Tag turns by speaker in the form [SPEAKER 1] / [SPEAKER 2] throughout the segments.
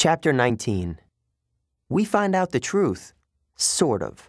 [SPEAKER 1] Chapter 19. We find out the truth, sort of.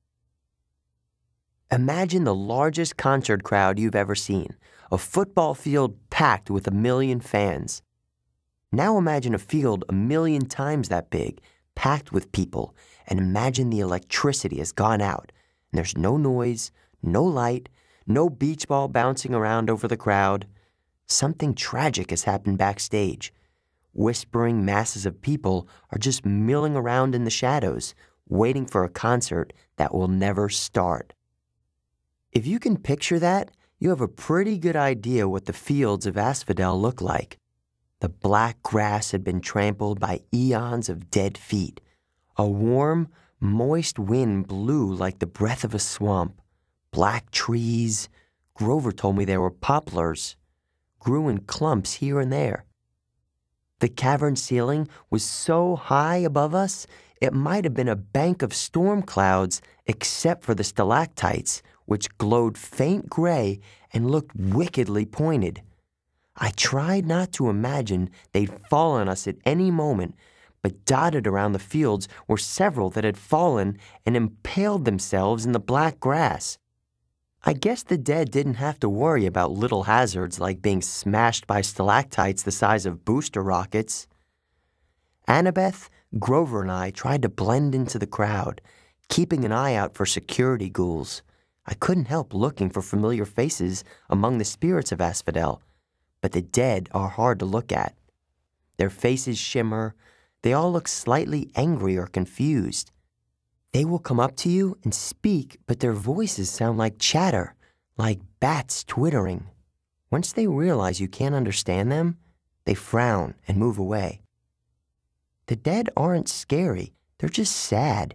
[SPEAKER 1] Imagine the largest concert crowd you've ever seen, a football field packed with 1 million fans. Now imagine a field 1 million times that big, packed with people, and imagine the electricity has gone out, and there's no noise, no light, no beach ball bouncing around over the crowd. Something tragic has happened backstage. Whispering masses of people are just milling around in the shadows, waiting for a concert that will never start. If you can picture that, you have a pretty good idea what the fields of Asphodel look like. The black grass had been trampled by eons of dead feet. A warm, moist wind blew like the breath of a swamp. Black trees, Grover told me they were poplars, grew in clumps here and there. The cavern ceiling was so high above us, it might have been a bank of storm clouds except for the stalactites, which glowed faint gray and looked wickedly pointed. I tried not to imagine they'd fall on us at any moment, but dotted around the fields were several that had fallen and impaled themselves in the black grass. I guess the dead didn't have to worry about little hazards like being smashed by stalactites the size of booster rockets. Annabeth, Grover, and I tried to blend into the crowd, keeping an eye out for security ghouls. I couldn't help looking for familiar faces among the spirits of Asphodel, but the dead are hard to look at. Their faces shimmer. They all look slightly angry or confused. They will come up to you and speak, but their voices sound like chatter, like bats twittering. Once they realize you can't understand them, they frown and move away. The dead aren't scary, they're just sad.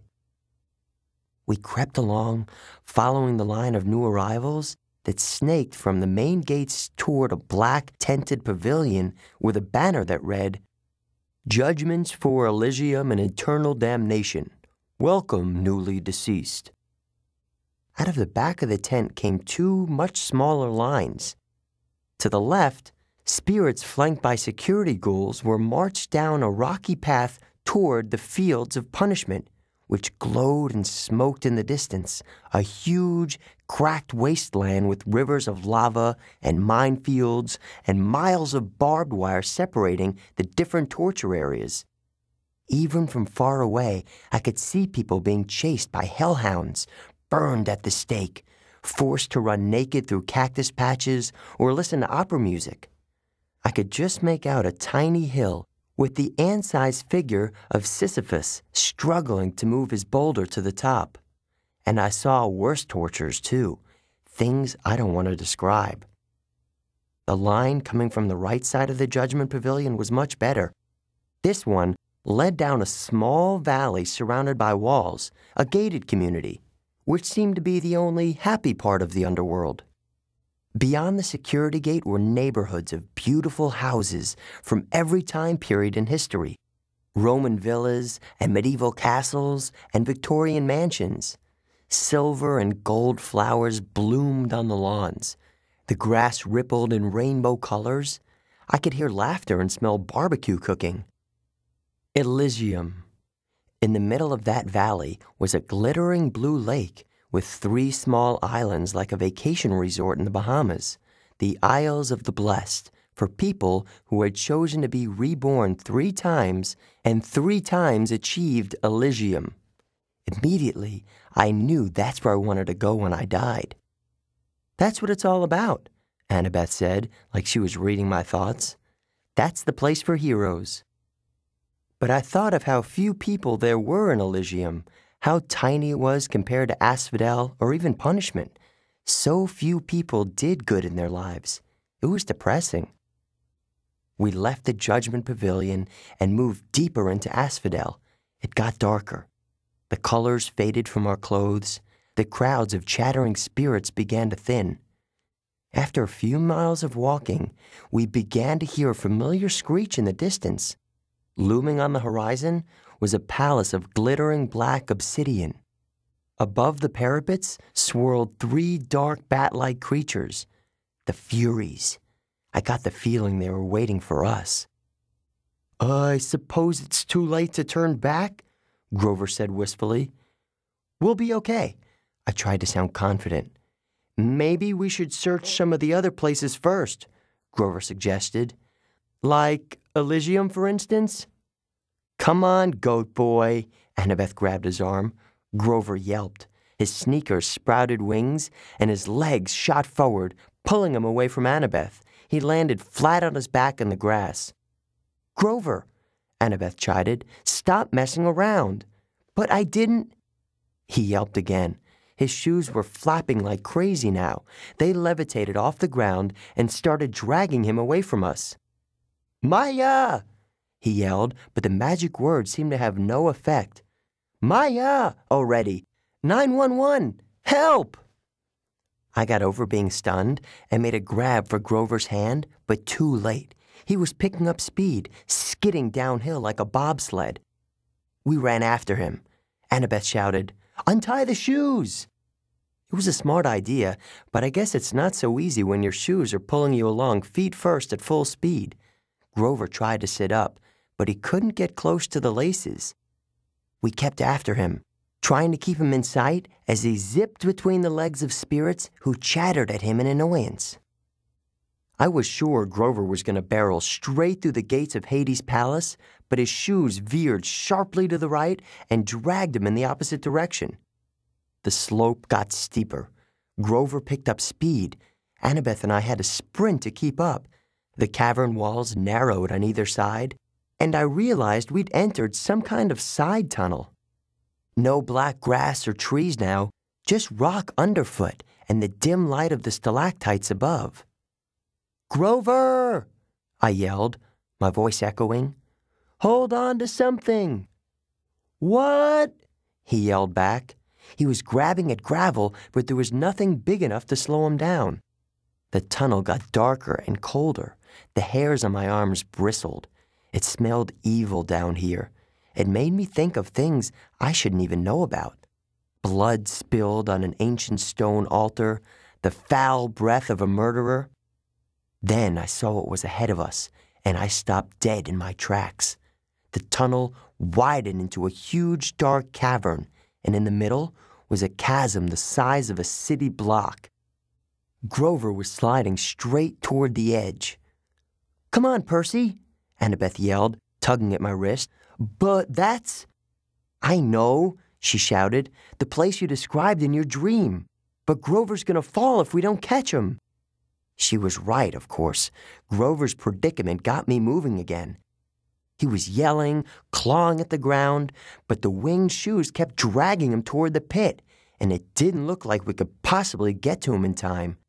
[SPEAKER 1] We crept along, following the line of new arrivals that snaked from the main gates toward a black tented pavilion with a banner that read, "Judgments for Elysium and eternal damnation. Welcome, newly deceased." Out of the back of the tent came 2 much smaller lines. To the left, spirits flanked by security ghouls were marched down a rocky path toward the fields of punishment, which glowed and smoked in the distance, a huge, cracked wasteland with rivers of lava and minefields and miles of barbed wire separating the different torture areas. Even from far away, I could see people being chased by hellhounds, burned at the stake, forced to run naked through cactus patches or listen to opera music. I could just make out a tiny hill with the ant-sized figure of Sisyphus struggling to move his boulder to the top. And I saw worse tortures, too, things I don't want to describe. The line coming from the right side of the Judgment Pavilion was much better. This one led down a small valley surrounded by walls, a gated community, which seemed to be the only happy part of the underworld. Beyond the security gate were neighborhoods of beautiful houses from every time period in history, Roman villas and medieval castles and Victorian mansions. Silver and gold flowers bloomed on the lawns. The grass rippled in rainbow colors. I could hear laughter and smell barbecue cooking. Elysium. In the middle of that valley was a glittering blue lake with 3 small islands like a vacation resort in the Bahamas, the Isles of the Blessed, for people who had chosen to be reborn 3 times and 3 times achieved Elysium. Immediately, I knew that's where I wanted to go when I died. "That's what it's all about," Annabeth said, like she was reading my thoughts. "That's the place for heroes." But I thought of how few people there were in Elysium, how tiny it was compared to Asphodel or even punishment. So few people did good in their lives. It was depressing. We left the Judgment Pavilion and moved deeper into Asphodel. It got darker. The colors faded from our clothes. The crowds of chattering spirits began to thin. After a few miles of walking, we began to hear a familiar screech in the distance. Looming on the horizon was a palace of glittering black obsidian. Above the parapets swirled 3 dark bat-like creatures, the Furies. I got the feeling they were waiting for us. I suppose it's too late to turn back, Grover said wistfully. We'll be okay. I tried to sound confident. Maybe we should search some of the other places first, Grover suggested. Like Elysium, for instance? Come on, goat boy, Annabeth grabbed his arm. Grover yelped. His sneakers sprouted wings, and his legs shot forward, pulling him away from Annabeth. He landed flat on his back in the grass. Grover, Annabeth chided, stop messing around. But I didn't. He yelped again. His shoes were flapping like crazy now. They levitated off the ground and started dragging him away from us. Maya! He yelled, but the magic word seemed to have no effect. Maya! Already! 911! Help! I got over being stunned and made a grab for Grover's hand, but too late. He was picking up speed, skidding downhill like a bobsled. We ran after him. Annabeth shouted, Untie the shoes! It was a smart idea, but I guess it's not so easy when your shoes are pulling you along feet first at full speed. Grover tried to sit up, but he couldn't get close to the laces. We kept after him, trying to keep him in sight as he zipped between the legs of spirits who chattered at him in annoyance. I was sure Grover was going to barrel straight through the gates of Hades' palace, but his shoes veered sharply to the right and dragged him in the opposite direction. The slope got steeper. Grover picked up speed. Annabeth and I had to sprint to keep up. The cavern walls narrowed on either side, and I realized we'd entered some kind of side tunnel. No black grass or trees now, just rock underfoot and the dim light of the stalactites above. Grover! I yelled, my voice echoing. Hold on to something! What? He yelled back. He was grabbing at gravel, but there was nothing big enough to slow him down. The tunnel got darker and colder. The hairs on my arms bristled. It smelled evil down here. It made me think of things I shouldn't even know about. Blood spilled on an ancient stone altar, the foul breath of a murderer. Then I saw what was ahead of us, and I stopped dead in my tracks. The tunnel widened into a huge dark cavern, and in the middle was a chasm the size of a city block. Grover was sliding straight toward the edge. Come on, Percy, Annabeth yelled, tugging at my wrist. But that's... I know, she shouted, the place you described in your dream. But Grover's gonna fall if we don't catch him. She was right, of course. Grover's predicament got me moving again. He was yelling, clawing at the ground, but the winged shoes kept dragging him toward the pit, and it didn't look like we could possibly get to him in time.